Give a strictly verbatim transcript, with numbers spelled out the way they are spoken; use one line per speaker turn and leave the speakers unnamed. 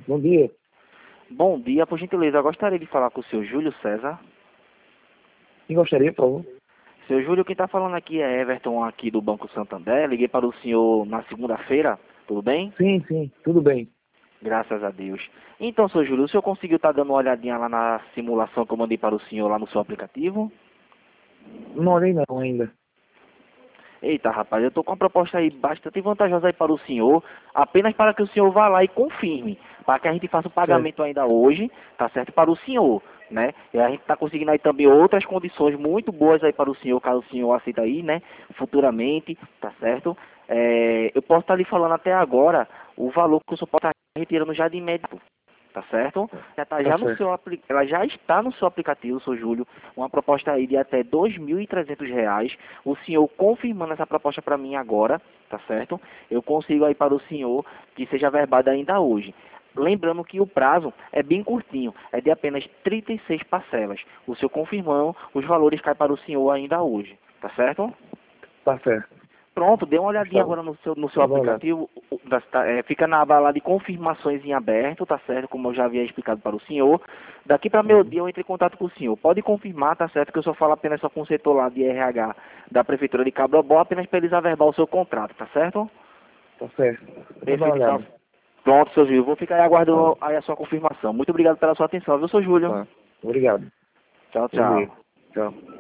Bom dia.
Bom dia, por gentileza, eu gostaria de falar com o senhor Júlio César.
Quem gostaria, por favor?
Seu Júlio, quem está falando aqui é Everton, aqui do Banco Santander. Liguei para o senhor na segunda-feira, tudo bem?
Sim, sim, tudo bem.
Graças a Deus. Então, seu Júlio, o senhor conseguiu estar dando uma olhadinha lá na simulação que eu mandei para o senhor lá no seu aplicativo?
Não olhei não ainda.
Eita, rapaz, eu tô com uma proposta aí bastante vantajosa aí para o senhor, apenas para que o senhor vá lá e confirme, para que a gente faça o
Certo,
pagamento ainda hoje, tá certo, para o senhor, né? E a gente tá conseguindo aí também outras condições muito boas aí para o senhor, caso o senhor aceita aí, né, futuramente, tá certo? É, eu posso estar lhe falando até agora o valor que o senhor pode estar retirando já de imediato. Tá certo? Já tá
tá
já no
certo.
seu apli- ela já está no seu aplicativo, seu Júlio, uma proposta aí de até dois mil e trezentos reais. O senhor confirmando essa proposta para mim agora, tá certo? Eu consigo aí para o senhor que seja verbado ainda hoje. Lembrando que o prazo é bem curtinho, é de apenas trinta e seis parcelas. O senhor confirmando, os valores caem para o senhor ainda hoje, tá certo?
Tá certo.
Pronto, dê uma olhadinha
Tá,
agora no seu, no seu
tá bom, né?
aplicativo, o- da- tá, é, fica na aba lá de confirmações em aberto, tá certo? Como eu já havia explicado para o senhor. Daqui para meio
Uhum.
dia eu entro em contato com o senhor. Pode confirmar, tá certo? Que eu só falo apenas só com o setor lá de R H da Prefeitura de Cabrobó, apenas para eles averbar o seu contrato, tá certo?
Tá certo. Eu vou dar uma
Perfeito, então.
olhada.
Pronto, seu Júlio. Vou ficar aí
Tá,
aguardando aí a sua confirmação. Muito obrigado pela sua atenção, viu, seu Júlio?
tá. Obrigado.
Tchau,
Bom
tchau.
dia. Tchau.